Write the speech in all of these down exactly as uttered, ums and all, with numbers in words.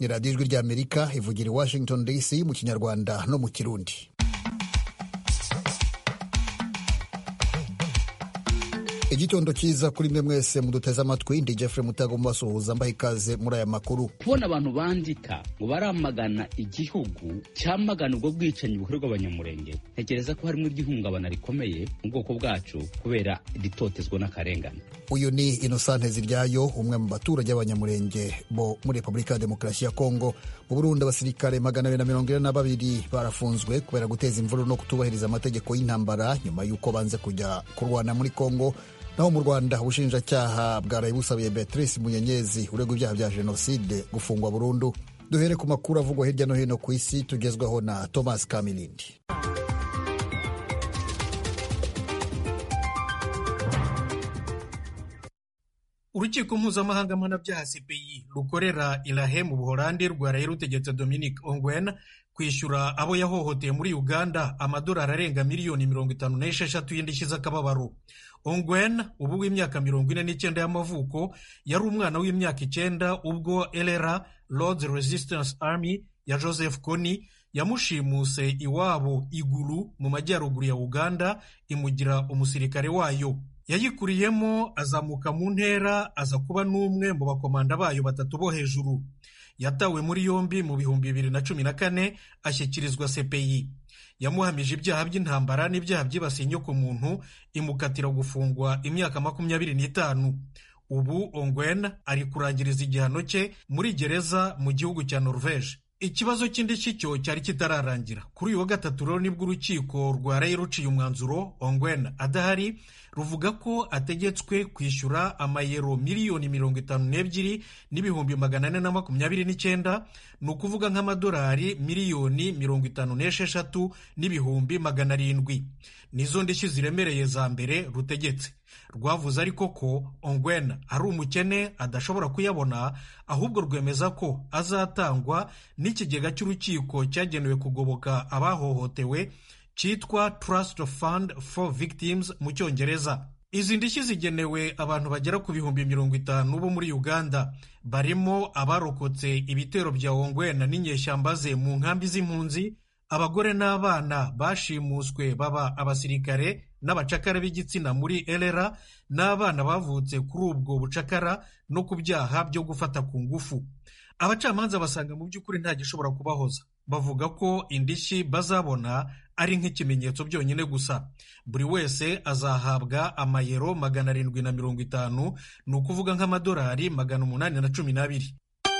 ni radiyo ijwi ry'Amerika ivugira i Washington D C mu Kinyarwanda no mu Kirundi. Igitondo cyiza kuri mwe mwese muduteze amatwi. Ndi Jeffrey Mutago mubasuhuza mbaha ikaze muri aya makuru. Kubona abantu bandika ngo baramagana igihugu cyamagana ubwo bwicanyi bukorerwa abanyamurenge, ntekereza ko harimo igihungabana rikomeye mu bwoko bwacu kubera ritotezwa n'akarengane. Uyu ni Innocent Ziryayo, umwe mu baturage b'abanyamurenge bo muri Repubulika ya Demokarasi ya Kongo. Mu Burundi abasirikare magana abiri na mirongo ine na babiri barafunzwe kubera guteza imvururu no kutubahiriza amategeko y'intambara nyuma y'uko banze kujya kurwana muri Kongo. Naho mu Rwanda ubushinjacyaha bwaraye busabiye Beatrice Munyenyezi uregwa ibyaha bya jenoside gufungwa burundu. Duhere ku makuru avugwa hirya no hino ku isi tugezwaho na Thomas Kamilindi. Urukiko mpuzamahanga mpanabyaha C P I rukorera i La Haye mu Buholandi rwaraye rutegetse Dominique Ongwen kwishyura abo yahohoteye muri Uganda amadolari arenga miliyoni mirongo itanu n'esheshatu y'indishyi z'akababaro. Ongwen ubu w'imyaka mirongo ine n'icyenda y'amavuko yari umwana w'imyaka icyenda ubwo L R A Lord's Resistance Army ya Joseph Kony yamushimuse iwabo Igulu mu majyaruguru ya Uganda imugira umusirikare wayo. Yayikuriyemo azamuka mu ntera aza kuba n'umwe mu bakomanda bayo batatu bo hejuru. Yatawe muri yombi mu bihumbi bibiri na cumi na kane ashyikirizwa C P I. Yamuhamije ibyaha by'intambara n'ibyaha byibasiye inyokomuntu imukatira gufungwa imyaka makumyabiri n'itanu. Ubu Ongwen ari kurangiriza igihano cye muri gereza mu gihugu cya Norvege. Ikibazo cy'indishyi cyo cyari kitararangira. Kuri uyu wa gatatu rero nibwo urukiko rwaraye ruciye umwanzuro Ongwen adahari ruvuga ko ategetswe kwishyura amayero miliyoni mirongo itanu n'ebyiri n'ibihumbi magana ane na makumyabiri n'icyenda, ni ukuvuga nk'amadolari miliyoni mirongo itanu n'esheshatu n'ibihumbi magana arindwi. Nizo ndishyi ziremereye za mbere rutegetse. Rwavuze ariko ko Ongwen ari umukene adashobora kuyabona, ahubwo rwemeza ko azatangwa n'ikigega cy'urukiko cyagenewe kugoboka abahohotewe cyitwa Trust Fund for Victims mu Cyongereza. Izi ndishyi zigenewe abantu bagera ku bihumbi mirongo itanu bo muri Uganda, barimo abarokotse ibitero bya Ongwen n'inyeshyamba ze mu nkambi z'impunzi, abagore n'abana bashimuswe baba abasirikare n'abacakara b'igitsina muri L R A, n'abana bavutse kuri ubwo bucakara no ku byaha byo gufata ku ngufu. Abacamanza basanga mu by'ukuri nta gishobora kubahoza. Bavuga ko indishyi bazabona ari nk'ikimenyetso byonyine gusa. Buri wese azahabwa amayero magana arindwi na mirongo itanu, ni ukuvuga nk'amadolari magana umunani na cumi n'abiri.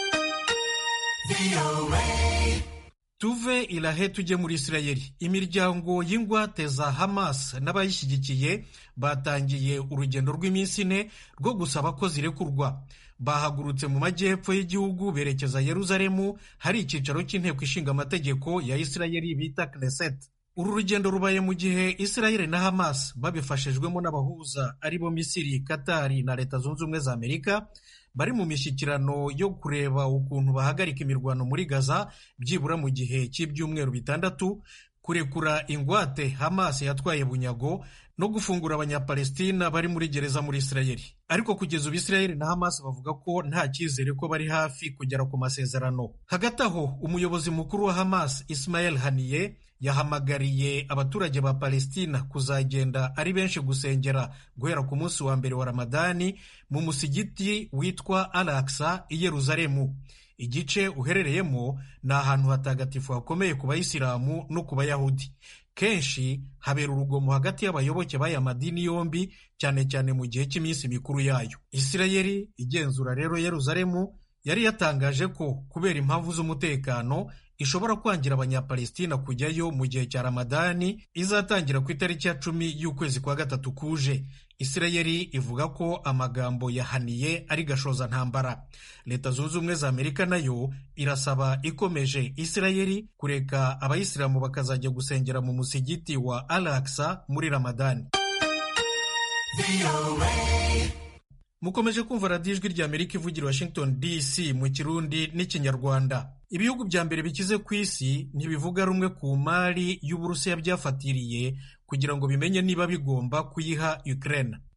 Tuve i La Haye tujye muri Isirayeli. Imiryango y'ingwate za Hamas n'abayishyigikiye batangiye urugendo rw'iminsi ine rwo gusaba ko zirekurwa. Bahagurutse mu majyepfo y'igihugu berekeza Yeruzalemu, hari icyicaro cy'inteko ishinga amategeko ya Isirayeli bita Knesset. Uru rugendo rubaye mu gihe Isirayeli na Hamas babifashijwemo n'abahuza aribo Misiri, Katari na Leta Zunze Ubumwe za Amerika bari mu mishyikirano yo kureba ukuntu bahagarika imirwano muri Gaza byibura mu gihe cy'ibyumweru bitandatu, kurekura ingwate Hamas yatwaye bunyago no gufungura abanyapalestina bari muri gereza muri Isirayeli. Ariko kugeza ubu Isirayeli na Hamas bavuga ko nta cyizere ko bari hafi kugera ku masezerano. Hagati aho umuyobozi mukuru wa Hamas Ismail Haniyeh yahamagariye abaturage ba Palestina kuzagenda ari benshi gusengera guhera ku munsi wa mbere wa Ramadani mu musigiti witwa Al-Aqsa i Yeruzalemu. Igice uherereyemo ni ahantu hatagatifu hakomeye ku Bayisilamu no ku Bayahudi. Kenshi habera urugomo hagati y'abayoboke b'aya madini yombi, cyane cyane mu gihe cy'iminsi mikuru yayo. Isirayeli igenzura rero Yeruzalemu yari yatangaje ko kubera impamvu z'umutekano ishobora kwangira abanyapalestina kujyayo mu gihe cya Ramadani izatangira ku itariki ya cumi y'ukwezi kwa gatatu kuje. Isirayeli ivuga ko amagambo yahaniye ari gashoza ntambara. Leta Zunze Ubumwe za Amerika nayo irasaba ikomeje Isirayeli kureka abayisilamu bakazajya gusengera mu musigiti wa Al-Aqsa muri Ramadani. Mukomeje kumva radiyo ijwi ry'Amerika ivugira Washington D C mu Kirundi n'Ikinyarwanda. Ibihugu bya mbere bikize ku isi ntibivuga rumwe ku mari y'Uburusiya byafatiriye kugira ngo bimenye niba bigomba kuyiha Ukraine.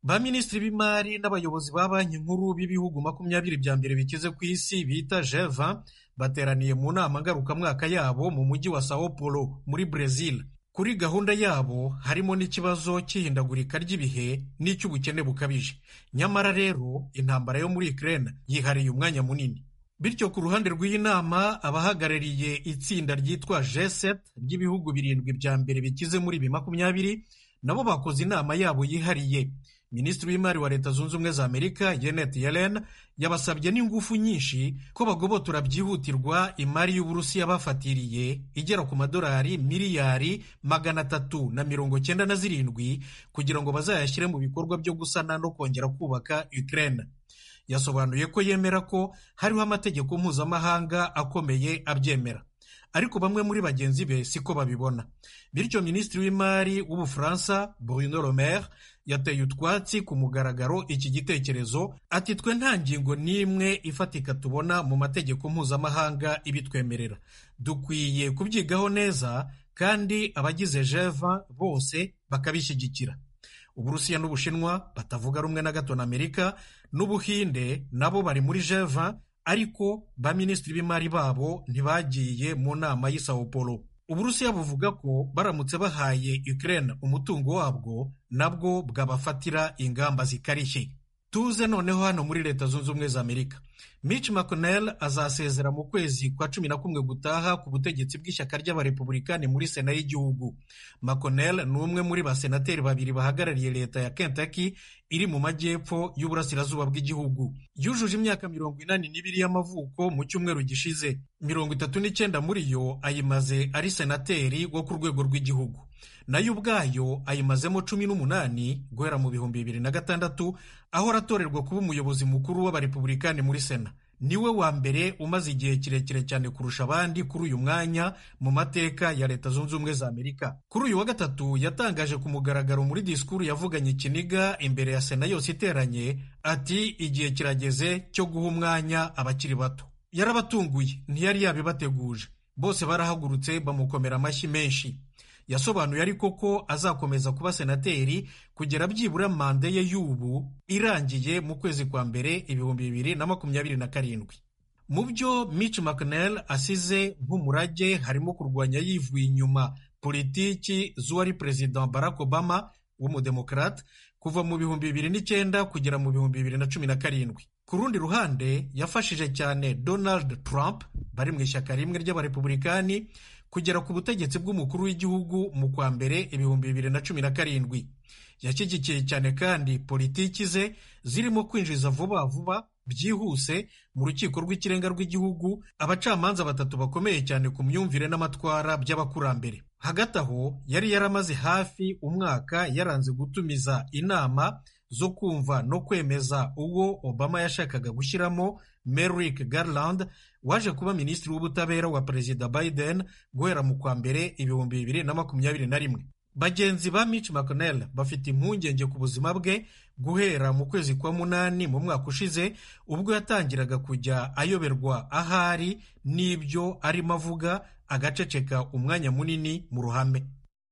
ba minisitiri b'imari n'abayobozi ba banki nkuru b'ibihugu makumyabiri bya mbere bikize ku isi bita G vingt bateraniye mu nama ngarukamwaka yabo mu mujyi wa Sao Paulo muri Brazil. Kuri gahunda yabo harimo n'ikibazo cy'ihindagurika ry'ibihe n'icy'ubukene bukabije. Nyamara rero intambara yo muri Ukraine yihariye umwanya munini. Bityo ku ruhande rw'iyi nama abahagarariye itsinda ryitwa G sept ry'ibihugu birindwi bya mbere bikize muri ibi makumyabiri nabo bakoze inama yabo yihariye. Minisitiri w'imari wa Leta Zunze Ubumwe za Amerika Janet Yellen yabasabye n'ingufu nyinshi ko bagobotora byihutirwa imari y'Uburusiya bafatiriye igera ku madolari miliyari magana atatu na mirongo cyenda na zirindwi kugira ngo bazayashyire mu bikorwa byo gusana no kongera kubaka Ukraine. Yasobanuye ko yemera ko hariho amategeko mpuzamahanga akomeye abyemera, ariko bamwe muri bagenzi be siko babibona. Bityo minisitiri w'imari w'Ubufaransa Bruno Le Maire yateye utwatsi ku mugaragaro iki gitekerezo, ati twe nta ngingo n'imwe ifatika tubona mu mategeko mpuzamahanga ibitwemerera, dukwiye kubyigaho neza kandi abagize G vingt bose bakabishyigikira. Uburusiya n'Ubushinwa batavuga rumwe na gato na Amerika n'Ubuhinde nabo bari muri G vingt, ariko ba minisitiri b'imari babo ntibagiye mu nama y'i Sao Paulo. Uburusiya buvuga ko baramutse bahaye Ukraine umutungo wabwo nabwo bwabafatira ingamba zikarishye. Tuze noneho hano muri Leta Zunze Ubumwe za Amerika. Mitch McConnell azasezera mu kwezi kwa cumi na kumwe gutaha ku butegetsi bw'ishyaka ry'abarepublikani muri Sena y'igihugu. McConnell ni umwe muri basenateri babiri bahagarariye leta ya Kentucky iri mu majyepfo y'uburasirazuba bw'igihugu. Yujuje imyaka mirongo inani n'ibiri y'amavuko mu cyumweru gishize. Mirongo itatu n'icyenda muri yo ayimaze ari senateri wo ku rwego rw'igihugu. Nayo ubwayo ayimazemo cumi n'umunani guhera mu bihumbi bibiri na gatandatu, aho aratorerwa kuba umuyobozi mukuru w'abarepublikani muri Sena. Niwe wa mbere umaze igihe kirekire cyane kurusha abandi kuri uyu mwanya mu mateka ya Leta Zunze Ubumwe za Amerika. Kuri uyu wa gatatu yatangaje ku mugaragaro muri disikuru yavuganye ikiniga imbere ya Sena yose iteranye, ati igihe kirageze cyo guha umwanya abakiri bato. Yarabatunguye, ntiyari yabibateguje. Bose barahagurutse bamukomera amashyi menshi. Yasobanuye ariko ko azakomeza kuba senateri kugera byibura manda ye y'ubu irangiye mu kwezi kwa mbere ibihumbi bibiri na makumyabiri na karindwi. Mu byo Mitch McConnell asize nk'umurage harimo kurwanya yivuye inyuma politiki z'uwari Perezida Barack Obama w'umudemokrate kuva mu bihumbi bibiri n'icyenda kugera mu bihumbi bibiri na cumi na karindwi. Ku rundi ruhande yafashije cyane Donald Trump bari mu ishyaka rimwe ry'abarepublikani kugera ku butegetsi bw'umukuru w'igihugu mu kwa mbere ibihumbi bibiri na cumi na karindwi. Yashyigikiye cyane kandi politiki ze zirimo kwinjiza vuba vuba byihuse mu rukiko rw'ikirenga rw'igihugu abacamanza batatu bakomeye cyane ku myumvire n'amatwara by'abakurambere. Hagati aho yari yaramaze hafi umwaka yaranze gutumiza inama zo kumva no kwemeza uwo Obama yashakaga gushyiramo Merrick Garland waje kuba minisitiri w'ubutabera wa Perezida Biden guhera mu kwa mbere ibihumbi bibiri na makumyabiri na rimwe. Bagenzi ba Mitch McConnell bafite impungenge ku buzima bwe guhera mu kwezi kwa munani mu mwaka ushize, ubwo yatangiraga kujya ayoberwa ahari n'ibyo arimo avuga agaceceka umwanya munini mu ruhame.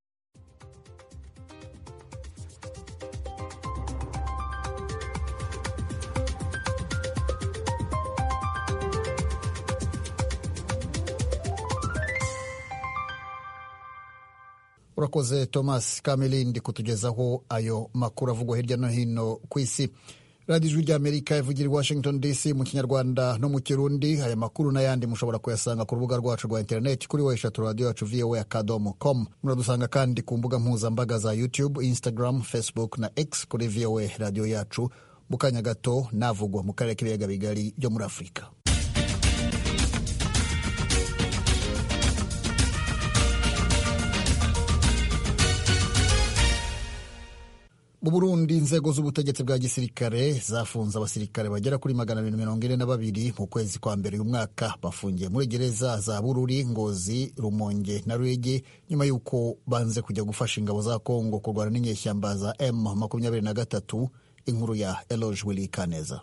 Urakoze Thomas Kamelindi kutugezaho ayo makuru avugwa hirya no hino ku isi. Radio Ijwi ry'Amerika ivugira i Washington D C mu Kinyarwanda no mu Kirundi. Aya makuru n'ayandi mushobora kuyasanga ku rubuga rwacu rwa internet kuri weshatu radio yacu v o a akadomo com. Muradusanga kandi ku mbuga mpuzambaga za YouTube, Instagram, Facebook na X kuri V O A radio yacu. Mu kanya gato navugwa mu karere k'ibiyaga bigari byo muri Afurika. Mu Burundi inzego z'ubutegetsi bwa gisirikare zafunze abasirikare bagera kuri magana abiri mirongo ine na babiri mu kwezi kwa mbere uyu mwaka. Bafungiye muri gereza za Bururi, Ngozi, Rumonge na Ruyigi nyuma y'uko banze kujya gufasha ingabo za Kongo kurwana n'inyeshyamba za M makumyabiri na gatatu. Inkuru ya Eloge Willy Kaneza.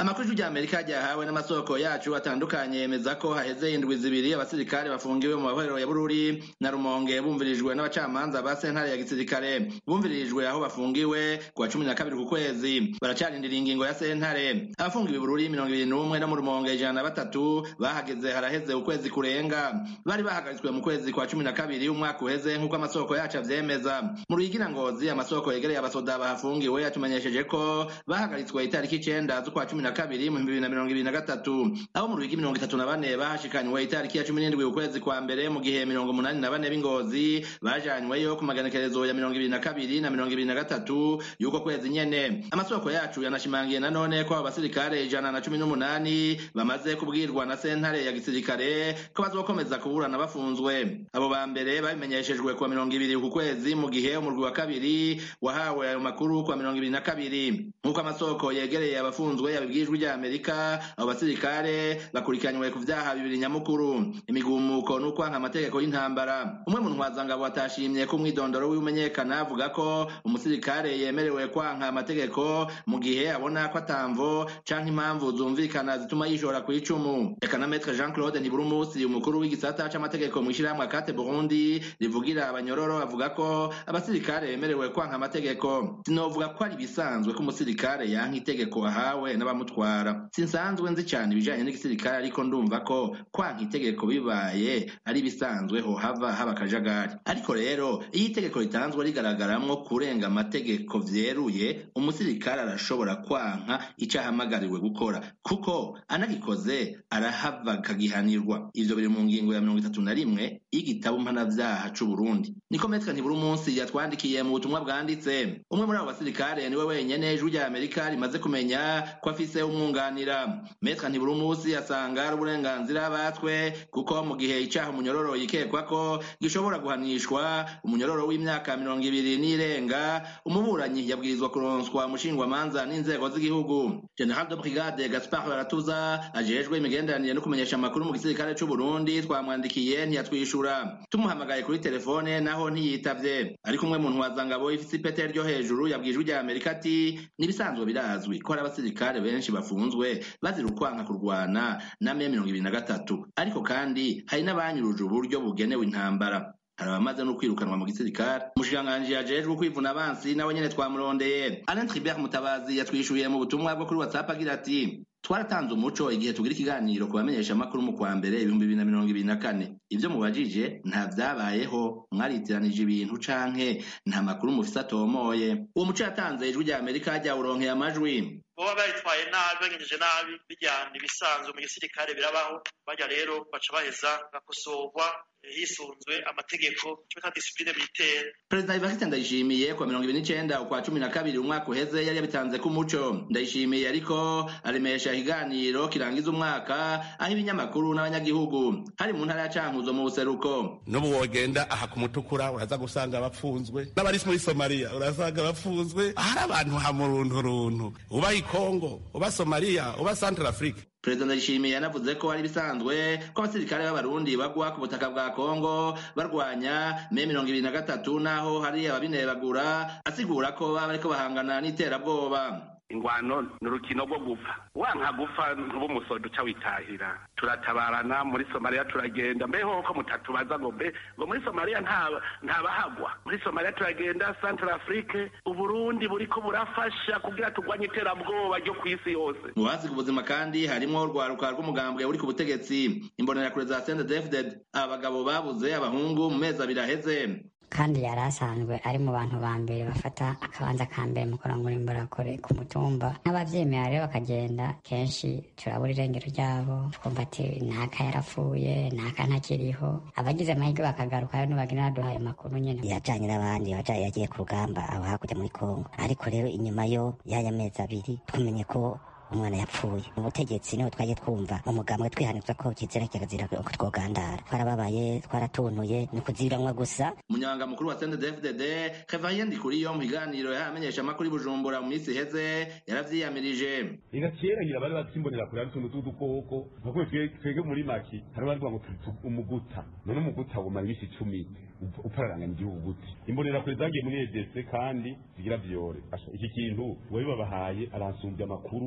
amakuru ya Amerika ryahawe n'amasoko yacu atandukanye yemeza ko haheze indwi zibiri abasirikare bafungiwe mu mahorero ya Bururi na Rumonge bumvirijwe n'abacamanza ba sentare ya gisirikare bumvirijwe aho bafungiwe kuwa cumi na kabiri ku kwezi baracarindira ingingo ya sentare. Abafungiwe Bururi mirongo ibiri n'umwe no mu Rumonge ijana na batatu bahageze haraheze ukwezi kurenga, bari bahagaritswe mu kwezi kwa cumi na kabiri umwaka uheze nk'uko amasoko yacu avyemeza. Mu Ruyigi na Ngozi amasoko yegereye abasoda bahafungiwe yatumenyesheje ko bahagaritswe itariki icenda z'ukwa cumi na kabiri mu bibiri na mirongo ibiri na gatatu. Abo mu Ruyigi mirongo itatu na bane bahashikanywe itariki ya cumi n'indwi ukwezi kwa mbere, mu gihe mirongo umunani na bane b'Ingozi bajanyweyo ku maganekerezo ya mirongo ibiri na kabiri na mirongo ibiri na gatatu y'uko kwezi nyene. Amasoko yacu yanashimangiye nanone ko abasirikare ijana na cumi n'umunani bamaze kubwirwa na sentare ya gisirikare ko bazokomeza kuburana bafunzwe. Abo ba mbere babimenyeshejwe kuwa mirongo ibiri ku kwezi, mu gihe umurwi wa kabiri wahawe ayo makuru kuwa mirongo ibiri na kabiri. Nk'uko amasoko yegereye abafunzwe yabibwijwe rya Amerika, abo basirikare bakurikiranywe ku vyaha bibiri nyamukuru: imigumuko n'ukwanka amategeko y'intambara. Umwe mu ntwazangabo atashimye ko umwidondoro w'imenyekana avuga ko umusirikare yemerewe kwanka amategeko mu gihe abona ko atamvo canke impamvu zumvikana zituma yishora ku icumu. Eka na Maître Jean Claude Ntiburumusi, umukuru w'igisata c'amategeko mw'ishirahamwe Akate Burundi rivugira abanyororo, avuga ko abasirikare bemerewe kwanka amategeko. Sinovuga ko ari bisanzwe ko umusirikare yanka itegeko ahawe n'abamutwara. Sinsanzwe nzi cyane ibijanye n'igisirikare, ariko ndumva ko kwanka itegeko bibaye ari bisanzwe ho hava haba kajagari. Ariko rero iyo itegeko ritanzwe rigaragaramwo kurenga amategeko vyeruye, umusirikare arashobora kwanka ico ahamagariwe gukora, kuko anagikoze arahava kagihanirwa. Ivyo biri mu ngingo ya mirongo itatu na rimwe y'igitabo mpanavyaha c'u Burundi. Niko Maître Ntiburumusi yatwandikiye mu butumwa bwanditse. Umwe muri abo basirikare niwe wenyene ijwi rya Amerika rimaze kumenya ko afise umwunganira. Maître Ntiburumusi asanga ari uburenganzira batwe, kuko mu gihe icaha umunyororo yikekwa ko gishobora guhanishwa umunyororo w'imyaka mirongo ibiri n'irenga, umuburanyi yabwirizwa kuronswa umushingwamanza n'inzego z'igihugu. General de Brigade Gaspard Baratuza ajejwe imigenderanire no kumenyesha amakuru mu gisirikare c'u Burundi twamwandikiye ntiyatwishura. Tumuhamagaye kuri telefone naho ntiyitavye. Ariko umwe mu ntwazangabo ifise ipete ryo hejuru yabwijwe rya Amerika ati nibisanzwe birazwi ko hari abasirikare benshi bafunzwe bazira ukwanka kurwana na me mirongo ibiri na gatatu, ariko kandi hari n'abanyuruje uburyo bugenewe intambara. Hari abamaze no kwirukanwa mu gisirikare. Umushikiranganji yajejwe kwivuna abansi nawe nyene twamurondeye. Alain Tribert Mutabazi yatwishuye mu butumwa bwo kuri WhatsApp agira ati twaratanze umuco igihe tugira ikiganiro ku bamenyesha amakuru mu kwa mbere ibihumbi bibiri na mirongo ibiri na kane. Ivyo mubajije nta vyabayeho, mwaritiranije ibintu canke nta makuru mufise atomoye. Uwo muco yatanze ijwi rya Amerika ryawuronkeye amajwi. Boba baritwaye nabi, bagenjeje nabi, bijyana ibisanzwe mu gisirikare birabaho. Bajya rero baca baheza bakosorwa hisunzwe amategeko cyangwa discipline militaire. Perezida Evariste Ndayishimiye kwa mirongo ibiri n'icenda ukwa cumi na kabiri umwaka uheze yari yabitanze ku muco. Ndayishimiye ariko aremesha ikiganiro kirangiza umwaka aho ibinyamakuru n'abanyagihugu hari mu ntara ya Cankuzo mu buseruko. N'ubu wogenda aha ku Mutukura uraza gusanga abapfunzwe, n'abari muri Somalia urazaga abapfunzwe. Hari abantu hamuruntu runtu, uba i Kongo, uba Somalia, uba Central Africa. Perezida Ndayishimiye yanavuze ko ari bisanzwe ko abasirikare b'abarundi bagwa ku butaka bwa Kongo barwanya me mirongo ibiri na gatatu, naho hari ababinebagura, asigura ko baba bariko bahangana n'iterabwoba. Ingwano n'urukino rwo gupfa, wanka gupfa ntuba umusodo uca witahira. Turatabarana muri Somalia, turagenda mbeho ko mutatubaza ngo mbe ngo muri Somalia nta ntabahagwa. Muri Somalia turagenda Central Afrique, Uburundi buriko burafasha kugira tugwanye iterabwoba ryo kwisi yose. Mu bazi ku buzima kandi harimo urwaruka rw'umugambwe uri ku butegetsi, imbonerakure za C N D F D D. Abagabo babuze abahungu mu mezi abiri aheze, kandi yari asanzwe ari mu bantu ba mbere bafata akabanza ka mbere mu kurangura imbonerakure ku mutumba. N'abavyemera rero bakagenda, kenshi turabura irengero ryabo, twumva ati naka yarapfuye, naka ntakiriho. Abagize amahirwe bakagaruka rero ntibagenda baduhaye amakuru nyene. Yajanye n'abandi, yagiye ku rugamba aho hakurya muri Kongo, ariko rero inyuma yo y'aya mezi abiri twamenye ko umwana yapfuye. Ubutegetsi niho twaje twumva umugambwe twihanizwa ko kizira kirazira ko twogandara. Twarababaye, twaratuntuye, ni kuziranwa gusa. Umunyanga mukuru wa C N D F D D Kevin Ndikuriyo mu biganiro yamenyesha amakuru i Bujumbura mu minsi iheze yaravyiyamirije. Iga kera ngira bari batsimbonera kuri ari tuntu tudukoko, nako twege muri maki hari bari ngo umuguta, none umuguta wumara ibisi icumi upararanganya igihugu gute. Imbonera kuri zagiye muri E D C kandi zigira vyore. Iki kintu wewe babahaye aransumbya amakuru kuko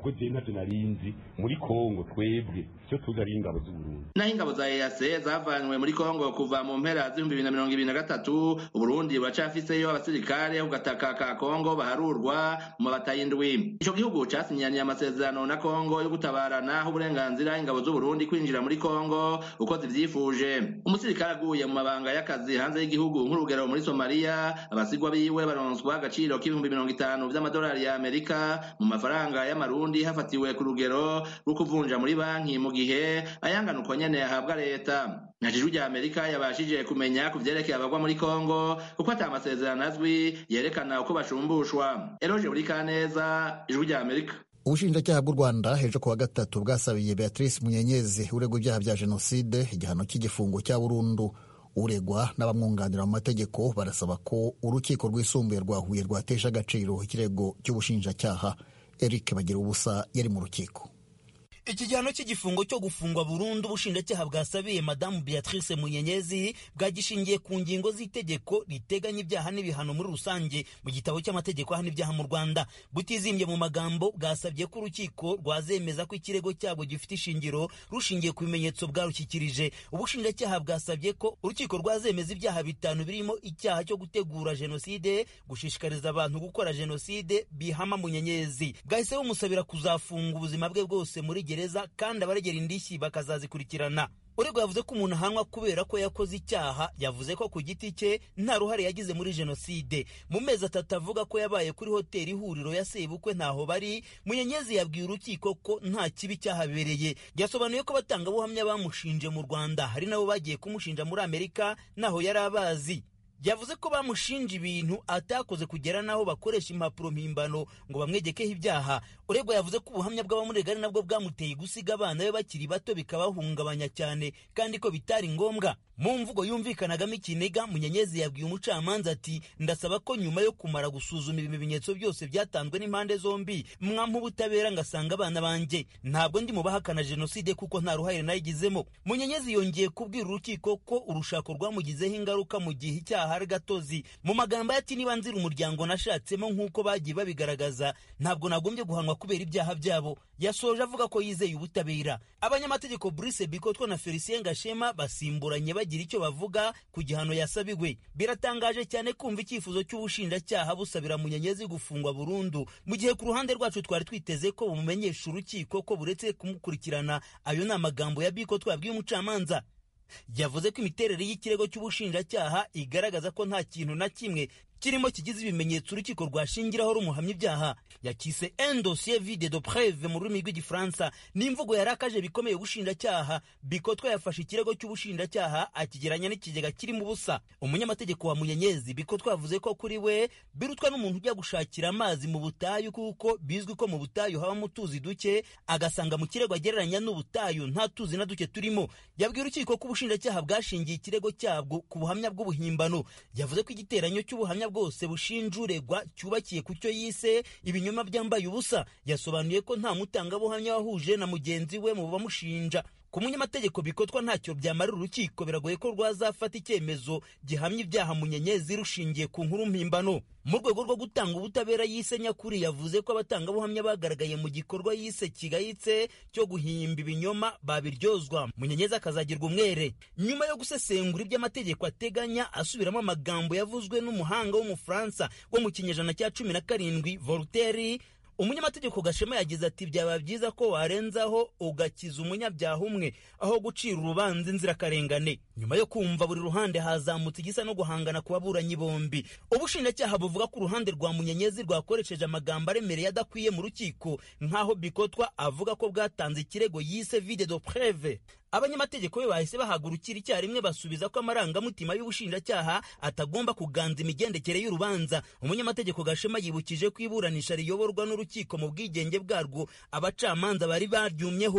kuko je ntacyo narinzi muri Kongo twebwe cyo tuzi ari ingabo z'u Burundi. Naho ingabo za E A C zavanywe muri Kongo kuva mu mpera z'ibihumbi bibiri na mirongo ibiri na gatatu, Uburundi buracafiseyo abasirikare ku gataka ka Kongo baharurwa mu batayindwi. Ico gihugu casinyaniye amasezerano na Kongo yo gutabarana aho uburenganzira ingabo z'u Burundi kwinjira muri Kongo uko zivyifuje. Umusirikare aguye mu mabanga y'akazi hanze y'igihugu nk'urugero muri Somalia, abasigwa biwe baronswa agaciro k'ibihumbi mirongo itanu vy'amadolari ya Amerika mu mafaranga y'amarundi hafatiwe ku rugero rwo kuvunja muri banki mu gihe ayangana uko nyene yahabwa leta. Ijwi rya Amerika yabashije kumenya ku vyerekeye abagwa muri Kongo kuko ata amasezerano azwi yerekana uko bashumbushwa. Eroje Burikaneza, Ijwi rya Amerika. Ubushinjacyaha bw'u Rwanda hejuru ku wa gatatu bwasabiye Beatrice Munyenyezi uregwa ibyaha bya jenoside igihano cy'igifungo cya burundu. Uregwa n'abamwunganira mu mategeko barasaba ko urukiko rwisumbuye rwa Huye rwatesha agaciro ikirego cy'ubushinjacyaha. Eric Bagira ubusa yari mu rukiko. Iki gihano cy'igifungo cyo gufungwa burundu ubushinjacyaha bwasabiye Madamu Beatrice Munyenyezi bwagishingiye ku ngingo z'itegeko riteganya ibyaha n'ibihano muri rusange mu gitabo cy'amategeko ahana ibyaha mu Rwanda. Butizimbye mu magambo bwasabye ko urukiko rwazemeza ko ikirego cyabo gifite ishingiro rushingiye ku bimenyetso bwarushyikirije. Ubushinjacyaha bwasabye ko urukiko rwazemeza ibyaha bitanu birimo icyaha cyo gutegura jenoside, gushishikariza abantu gukora jenoside bihama Munyenyezi. Bwahise bumusabira kuzafunga ubuzima bwe bwose muri gereza kandi abaregera indishyi bakazazikurikirana. Uregwa yavuze ko umuntu ahanwa kubera ko yakoze icyaha, yavuze ko ku giti cye nta ruhare yagize muri jenoside. Mu mezi atatu avuga ko yabaye kuri hoteli Ihuriro ya sebukwe ntaho bari, Munyenyezi yabwiye urukiko ko nta kibi cyahabereye. Yasobanuye ko batanga buhamya bamushinje mu Rwanda hari nabo bagiye kumushinja muri Amerika naho yari abazi. Yavuze ko bamushinja ibintu atakoze kugera naho bakoresha impapuro mpimbano ngo bamwegekeho ibyaha. Uregwa yavuze ko ubuhamya bw'abamurega ari nabwo bwamuteye gusiga abana be bakiri bato bikabahungabanya cyane kandi ko bitari ngombwa. Mu mvugo yumvikanagamo ikiniga, Munyenyezi yabwiye umucamanza ati ndasaba ko nyuma yo kumara gusuzuma ibimenyetso byose byatanzwe n'impande zombi mwampa ubutabera ngasanga abana banjye. Ntabwo ndi mu bahakana jenoside kuko nta ruhare nayigizemo. Munyenyezi yongeye kubwira urukiko ko urushako rwamugizeho ingaruka mu gihe icyaha hari gatozi. Mu magambo ati niba nzira umuryango nashatsemo nk'uko bagiye babigaragaza ntabwo nagombye guhanwa kubera ibyaha byabo. Yasoje avuga ko yizeye ubutabera. Abanyamategeko Brice Bikotwa na Felicien Gashema basimburanye bagira icyo bavuga ku gihano yasabiwe. Biratangaje cyane kumva icyifuzo cy'ubushinjacyaha busabira Munyenyezi gufungwa burundu mu gihe ku ruhande rwacu twari twiteze ko bumumenyesha urukiko ko buretse kumukurikirana. Ayo ni amagambo ya Bikotwa yabwiye umucamanza. Yavuze ko imiterere y'ikirego cy'ubushinjacyaha igaragaza ko nta kintu na kimwe kirimo kigize ibimenyetso urukiko rwashingiraho rumuhamya ibyaha. Yakise un dossier vide de preuve mu rurimi rw'igifaransa. N'imvugo yarakaje bikomeye ubushinjacyaha. Bikotwa yafashe ikirego cy'ubushinjacyaha akigeranya n'ikigega kirimo ubusa. Umunyamategeko wa Munyenyezi Bikotwa yavuze ko kuri we birutwa n'umuntu ujya gushakira amazi mu butayu kuko bizwi ko mu butayu habamo utuzi duke, agasanga mu kirego agereranya n'ubutayu nta tuzi na duke turimo. Yabwiye urukiko ko ubushinjacyaha bwashingiye ikirego cyabwo ku buhamya bw'ubuhimbano. Yavuze ko igiteranyo cy'ubuhamya bwose bushinjuregwa cyubakiye ku cyo yise ibinyoma byambaye ubusa. Yasobanuye ko nta mutangabuhamya wahuje na mugenzi we mu bamushinja. Ku munyamategeko Bikotwa ntacyo byamarira urukiko, biragoye ko rwazafata icyemezo gihamya ibyaha Munyenyezi rushingiye ku nkuru mpimbano. Mu rwego rwo gutanga ubutabera yise nyakuri, yavuze ko abatangabuhamya bagaragaye mu gikorwa yise kigayitse cyo guhimba ibinyoma babiryozwa, Munyenyezi akazagirwa umwere. Nyuma yo gusesengura iby'amategeko ateganya asubiramo amagambo yavuzwe n'umuhanga w'umufaransa wo mu kinyejana cya cumi na karindwi Voltaire, umunyamategeko Gashema yagize ati byaba byiza ko warenzaho ugakiza umunyabyaha umwe aho gucira urubanza inzirakarengane. Nyuma yo kumva buri ruhande hazamutse igisa no guhangana ku baburanyi bombi. Ubushinjacyaha buvuga ko uruhande rwa Munyenyezi rwakoresheje amagambo aremereye adakwiye mu rukiko, nk'aho Bikotwa avuga ko bwatanze ikirego yise vide de preuve. Abanyamategeko be bahise bahagurukira icyarimwe basubiza ko amarangamutima y'ubushinjacyaha atagomba kuganza imigendekere y'urubanza. Umunyamategeko Gashema yibukije ko iburanisha riyoborwa n'urukiko mu bwigenge bwarwo abacamanza bari baryumyeho.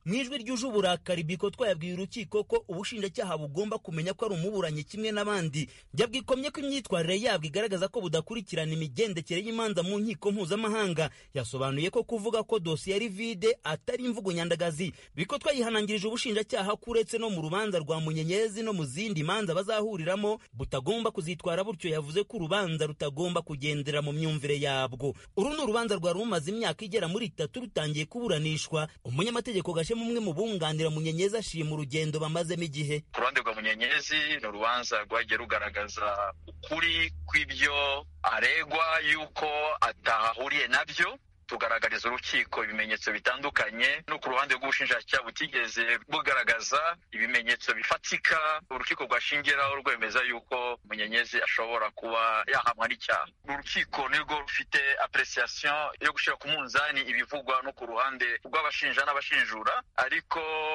mu ijwi ryuje uburakari Bikotwa yabwiye urukiko ko ubushinjacyaha bugomba kumenya ko ari umuburanyi kimwe n'abandi. Byabwikomye ko imyitwarire yabwo igaragaza ko budakurikirana imigendekere y'imanza mu nkiko mpuzamahanga. Yasobanuye ko kuvuga ko dosiye ari vide atari imvugo nyandagazi. Bikotwa yihanangirije ubushinjacyaha kuretse no mu rubanza rwa Munyenyezi no mu zindi manza bazahuriramo butagomba kuzitwara butyo. Yavuze ko urubanza rutagomba kugendera mu myumvire yabwo. Uru ni urubanza rwa rumaze imyaka igera muri itatu rutangiye kuburanishwa. Umunyamategeko Gashema umwe mu bunganira Munyenyezi ashima urugendo bamazemo igihe. Ku ruhande rwa Munyenyezi ni urubanza rwagiye rugaragaza ukuri kw'ibyo aregwa yuko atahahuriye nabyo, tugaragariza urukiko ibimenyetso bitandukanye, no ku ruhande rw'ubushinjacyaha butigeze bugaragaza ibimenyetso bifatika urukiko rwashingiraho rwemeza yuko Munyenyezi ashobora kuba yahamwa n'icyaha. Urukiko nirwo rufite apreciation yo gushyira ku munzani ibivugwa no ku ruhande rw'abashinja n'abashinjura, ariko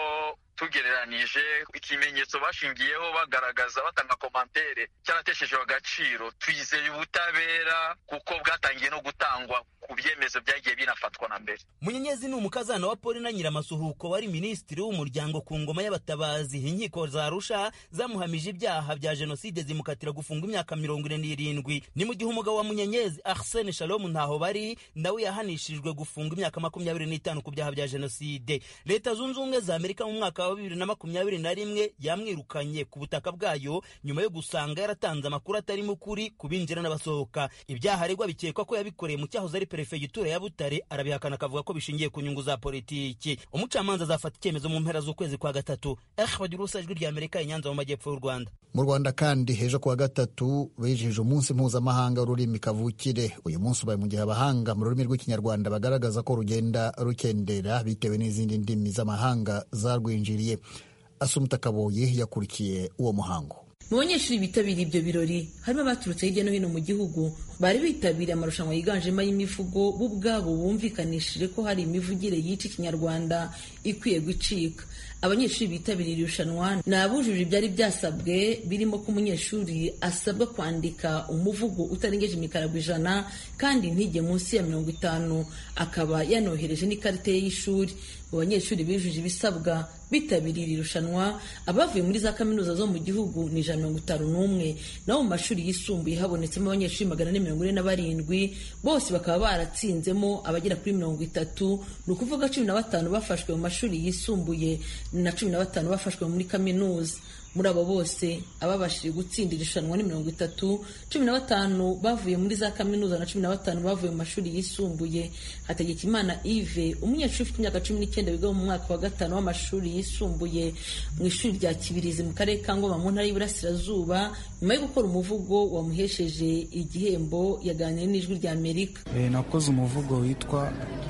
tugereranije ikimenyetso bashingiyeho bagaragaza batanga komantere cyarateshejwe agaciro. Twizeye ubutabera kuko bwatangiye no gutangwa ku byemezo byagiye binafatwa na mbere. Munyenyezi ni umukazana wa Paul na Nyiramasuhuko wari minisitiri w'umuryango ku ngoma y'abatabazi. Inkiko za Arusha zamuhamije ibyaha bya jenoside zimukatira gufunga imyaka mirongo ine n'irindwi. Ni mu gihe umugabo wa Munyenyezi Arsene Shalom ntaho bari nawe yahanishijwe gufunga imyaka makumyabiri n'itanu ku byaha bya jenoside. Leta Zunze Ubumwe za Amerika mu mwaka wa bibiri na makumyabiri na rimwe yamwirukanye ku butaka bwayo nyuma yo gusanga yaratanze amakuru atari mukuri kubinjira n'abasohoka. Ibyaha aregwa bikekwa ko yabikoreye mu cyahoze ari perefegitura ya Butare, arabihakana akavuga ko bishingiye ku nyungu za politiki. Umucamanza azafata icyemezo mu mpera z'ukwezi kwa gatatu. Ehwagirusa ijwi rya Amerika inyanza mu majyepfo y'u Rwanda. Mu Rwanda kandi hejo kuwa gatatu bijije umunsi mpuzamahanga w'ururimi kavukire. Uyu munsi ubaye mu gihe abahanga mu rurimi rw'ikinyarwanda bagaragaza ko rugenda rukendera bitewe n'izindi ndimi z'amahanga zarwinjiriye. Asumta Kaboye yakurikiye uwo muhango. Mu banyeshuri bitabiriye ibyo birori harimo abaturutse hirya no hino mu gihugu bari bitabiriye amarushanwa yiganjemo y'imivugo bo ubwabo bumvikanishije ko hari imivugire yica ikinyarwanda ikwiye gucika. Abanyeshuri bitabiriye irushanwa ni abujuje ibyari byasabwe birimo ko umunyeshuri asabwa kwandika umuvugo utarengeje imikarago ijana kandi ntige munsi ya mirongo itanu, akaba yanohereje n'ikarita ye y'ishuri. Mu banyeshuri bijuje ibisabwa bitabiriye irushanwa abavuye muri za kaminuza zo mu gihugu ni ijana na mirongo itanu n'umwe, naho mu mashuri yisumbuye habonetsemo abanyeshuri magana ane mirongo ine na barindwi, bose bakaba baratsinzemo abagera kuri mirongo itatu. Ni ukuvuga cumi na batanu bafashwe mu mashuri yisumbuye na cumi na batanu bafashwe muri kaminuza. Muri abo bose ababashije gutsinda irushanwa ni mirongo itatu, cumi na batanu bavuye muri za kaminuza na cumi na batanu bavuye mu mashuri yisumbuye. Hategekimana Yves, umunyeshuri ufite imyaka cumi n'icyenda wiga mu mwaka wa gatanu w'amashuri yisumbuye mu ishuri rya Kibirizi mu karere ka Ngoma mu ntara y'Iburasirazuba, nyuma yo gukora umuvugo wamuhesheje igihembo yaganiriye n'ijwi rya Amerika. E, nakoze umuvugo witwa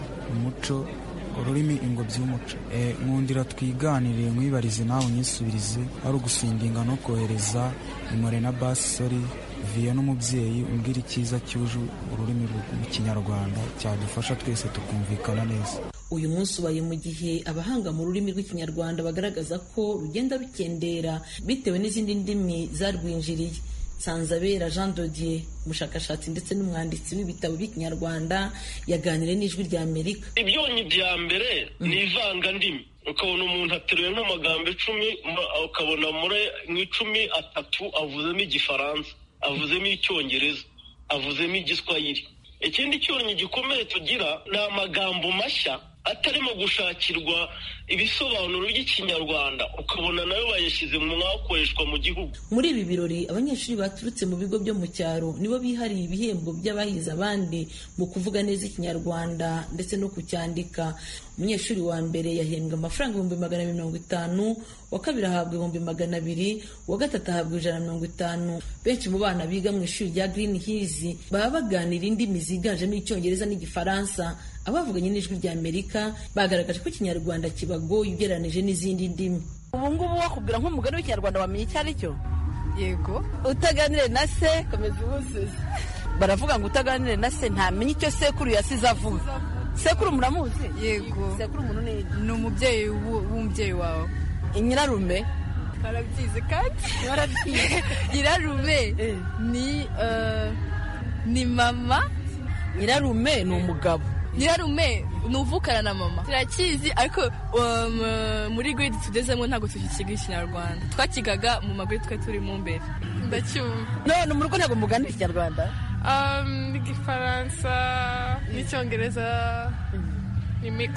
umuco ururimi ingobyi y'umuco. E, nkundira twiganiriye mwibarize nawe unyisubirize, ari ugusindinga no kohereza imore na basori viye n'umubyeyi umbwira icyiza cyuje ururimi rw'ikinyarwanda cyadufasha twese tukumvikana neza. Uyu munsi ubaye mu gihe abahanga mu rurimi rw'ikinyarwanda bagaragaza ko rugenda rukendera bitewe n'izindi ndimi zarwinjiriye. Sanzabera Jean Dodier, umushakashatsi ndetse n'umwanditsi w'ibitabo by'ikinyarwanda, yaganiriye n'ijwi rya Amerika. Ibyonyi bya mbere ni ivangandimi. Ukabona umuntu ateruye nk'amagambo icumi, ukabona muri mu icumi atatu avuzemo igifaransa, avuzemo icyongereza, avuzemo igiswahili. Ikindi cyonyi gikomeye tugira ni amagambo mashya atarimo gushakirwa ibisobanuro by'ikinyarwanda, ukabona nayo bayashyize mu mwakoreshwa mu gihugu. Muri ibi birori abanyeshuri baturutse mu bigo byo mu cyaro nibo bihariye ibihembo by'abahize abandi mu kuvuga neza ikinyarwanda ndetse no kucyandika. Umunyeshuri wa mbere yahembwa amafaranga ibihumbi magana abiri mirongo itanu, wa kabiri ahabwa ibihumbi magana abiri, wa gatatu ahabwa ijana na mirongo itanu. Benshi mu bana biga mu ishuri rya Green Hills baba baganira indimi ziganjemo icyongereza n'igifaransa. Abavuganye n'ijwi rya Amerika bagaragaje ko ikinyarwanda kibagoye ugereranije n'izindi ndimi. Ubu ngubu wakubwira nk'umugani w'ikinyarwanda wamenye icyo ari cyo? Yego. Utaganire na se komeza ubuzuze. Baravuga ngo utaganire na se ntamenye icyo sekuru yasize avuga. Sekuru muramuzi? Yego. Sekuru umuntu ni ni umubyeyi w'umubyeyi wawe. Nyirarume? Barabyize kandi barabyize. Nyirarume ni uh, ni mama. Nyirarume ni umugabo. nyirarume nuvukana na mama turakizi ariko um, muri grade tugezemo ntabwo tukikiga ikinyarwanda twakigaga mu magwe twe turi mu mbere ndacyumva none mu rugo ntabwo muganira ikinyarwanda um, igifaransa n'icyongereza ni mix.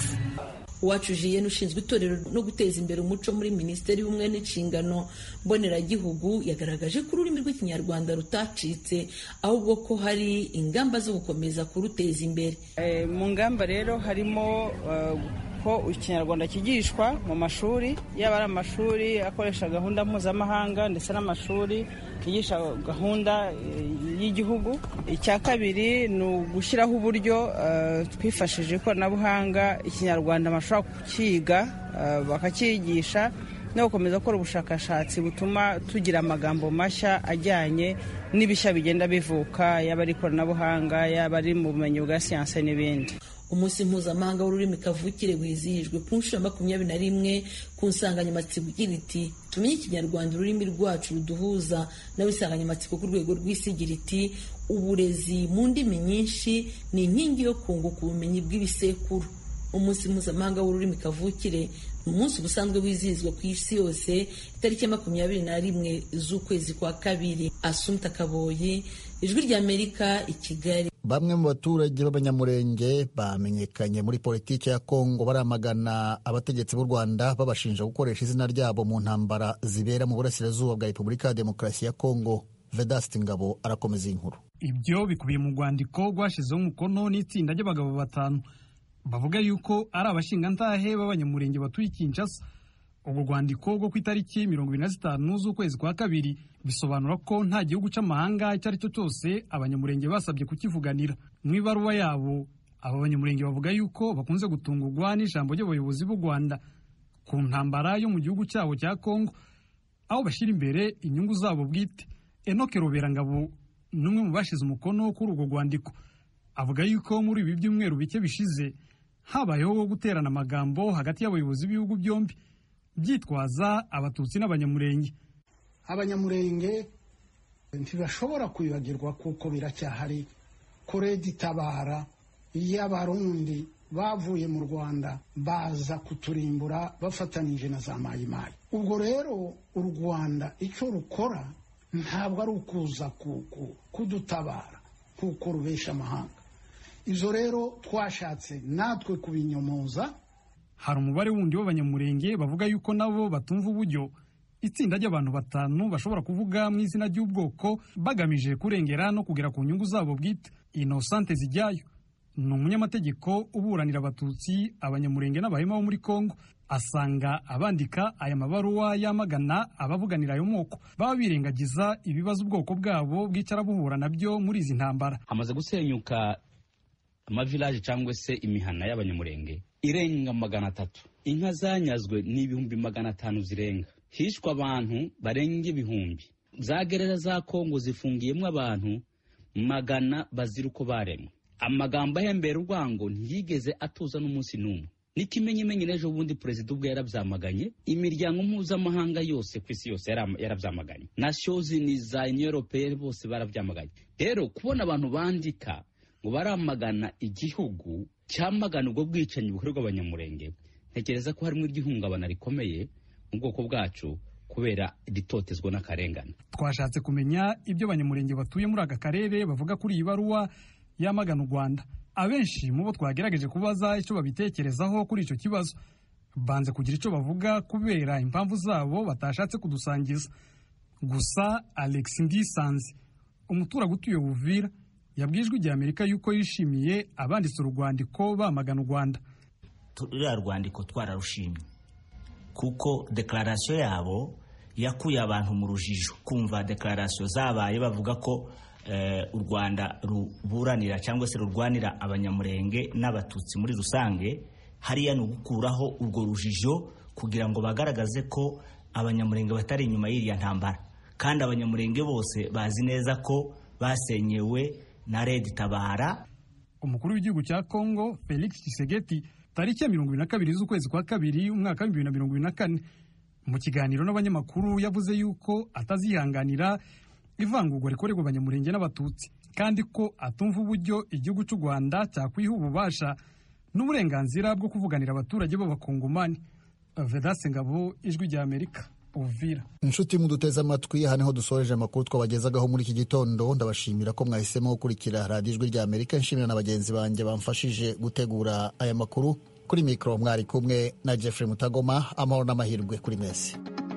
Uwacu Julienne ushinzwe itorero no guteza imbere umuco muri Minisiteri y'Ubumwe n'Inshingano Mboneragihugu yagaragaje ko ururimi rw'ikinyarwanda rutacitse ahubwo ko hari ingamba zo gukomeza kuruteza imbere. E, mu ngamba rero harimo uh, ko ikinyarwanda kigishwa mu mashuri yaba ari amashuri akoresha gahunda mpuzamahanga ndetse n'amashuri kigisha gahunda y'igihugu. Icya kabiri ni ugushyiraho uburyo uh, twifashishije ikoranabuhanga ikinyarwanda bashobora kukiga uh, bakakigisha no gukomeza gukora ubushakashatsi butuma tugira amagambo mashya ajyanye n'ibishya bigenda bivuka yaba ari ikoranabuhanga yaba ari mu bumenyi bwa siyanse n'ibindi. Umunsi mpuzamahanga w'ururimi kavukire wizihijwe ku nshuro ya makumyabiri na rimwe ku nsanganyamatsiko igira iti tumenye ikinyarwanda ururimi rwacu ruduhuza, nawe insanganyamatsiko ku rwego rw'isi igira iti uburezi mu ndimi nyinshi ni inkingi yo kunguka ubumenyi bw'ibisekuru. Umunsi mpuzamahanga w'ururimi kavukire ni umunsi ubusanzwe wizihizwa ku isi yose itariki ya makumyabiri na rimwe z'ukwezi kwa kabiri. Asumta Kaboyi, Ijwi ry'Amerika, i Kigali. Bamwe mu baturage b'abanyamurenge bamenyekanye muri politiki ya Kongo baramagana abategetsi b'u Rwanda babashinja gukoresha izina ryabo mu ntambara zibera mu burasirazuba bwa Repubulika ya Demokarasi ya Kongo. Vedaste Ngabo arakomeza inkuru. Ibyo bikubiye mu rwandiko rwashizeho umukono n'itsinda ry'abagabo batanu bavuga yuko ari abashingantahe b'abanyamurenge batuye Kinshasa. Ubwo rwandiko rwo ku itariki mirongo ibiri na zitanu z'ukwezi kwa kabiri bisobanura ko nta gihugu c'amahanga icyo ari cyo cyose abanyamurenge basabye kukivuganira. Mu ibaruwa yabo aba banyamurenge bavuga yuko bakunze gutungurwa n'ijambo ry'abayobozi b'u Rwanda ku ntambara yo mu gihugu cyabo cya Kongo, aho bashyira imbere inyungu zabo bwite. Enoke Roberangabo n'umwe mu bashize umukono kuri urwo rwandiko avuga yuko muri ibi byumweru bike bishize habayeho guterana amagambo hagati y'abayobozi b'ibihugu byombi byitwaza abatutsi n'abanyamurenge. Abanyamurenge ntibashobora kwibagirwa kuko biracyahari Koredi Tabara y'Abarundi bavuye mu Rwanda baza kuturimbura bafatanije na za Mayimayi. Ubwo rero u Rwanda icyo rukora ntabwo ari ukuza kudutabara kuko rubesha amahanga. Izo rero twashatse natwe kubinyomoza. Hari umubare wundi w'abanyamurenge bavuga yuko nabo batumva uburyo itsinda ry'abantu batanu bashobora kuvuga mu izina ry'ubwoko bagamije kurengera no kugera ku nyungu zabo bwite. Innocente Zijyayo ni umunyamategeko uburanira abatutsi, abanyamurenge n'abahema bo muri Kongo. Asanga abandika aya mabaruwa yamagana abavuganira ayo moko baba birengagiza ibibazo ubwoko bwabo bwicara buhura nabyo muri izi ntambara. Hamaze gusenyuka amavilaje cyangwa se imihana y'abanyamurenge irenga magana atatu. Inka zanyazwe n'ibihumbi magana atanu zirenga. Hishwa abantu barenga ibihumbi. Za gereza za Kongo zifungiyemo abantu magana bazira uko baremwe. Amagambo ahembera urwango ntiyigeze atuza n'umunsi n'umwe. N'ikimenyimenyi n'ejo bundi perezida ubwo yarabyamaganye, imiryango mpuzamahanga yose ku isi yose yarabyamaganye, Nations Unies, Union Européenne bose barabyamaganye. Rero kubona abantu bandika ngo baramagana igihugu cyamagana ubwo bwicanyi bukorerwa abanyamurenge, ntekereza ko harimo igihungabana rikomeye mu bwoko bwacu kubera ditotezwa n'akarengane. Twashatse kumenya ibyo abanyamurenge batuye muri aka karere bavuga kuri iyi baruwa yamagana u Rwanda. Abenshi mu bo twagerageje kubaza icyo babitekerezaho kuri icyo kibazo banze kugira icyo bavuga kubera impamvu zabo batashatse kudusangiza. Gusa Alex Ndisanze, umuturage utuye Uvira, yabwiye Ijwi ry'Amerika yuko yishimiye abanditse urwandiko bamagana u Rwanda. Turiya rwandiko twararushimye kuko declaration yabo yakuye abantu mu rujijo. Kumva declaration zabaye bavuga ko u Rwanda ruburanira cyangwa se rurwanira abanyamurenge n'abatutsi muri rusange, hariya ni ugukuraho urwo rujijo kugira ngo bagaragaze ko abanyamurenge batari inyuma y'iriya ntambara, kandi abanyamurenge bose bazi neza ko basenyewe na Red Tabara. Umukuru w'igihugu cya Kongo Felix Tshisekedi tariki ya mirongo ibiri na kabiri z'ukwezi kwa kabiri umwaka w'ibihumbi bibiri na mirongo ibiri na kane mu kiganiro n'abanyamakuru yavuze yuko atazihanganira ivangurwa rikorerwa abanyamurenge n'abatutsi. kandi ko atumva uburyo igihugu cy'u Rwanda cyakwiha ububasha n'uburenganzira bwo kuvuganira abaturage b'abakongomani. Vedaste Ngabo, Ijwi rya Amerika, Uvira. Inshuti muduteze amatwi, aha niho dusoreje amakuru twabagezagaho muri iki gitondo. Ndabashimira ko mwahisemo gukurikira radiyo Ijwi rya Amerika. Nshimira na bagenzi banjye bamfashije gutegura aya makuru. Kuri mikoro mwari kumwe na Jeffrey Mutagoma. Amahoro n'amahirwe kuri mwese.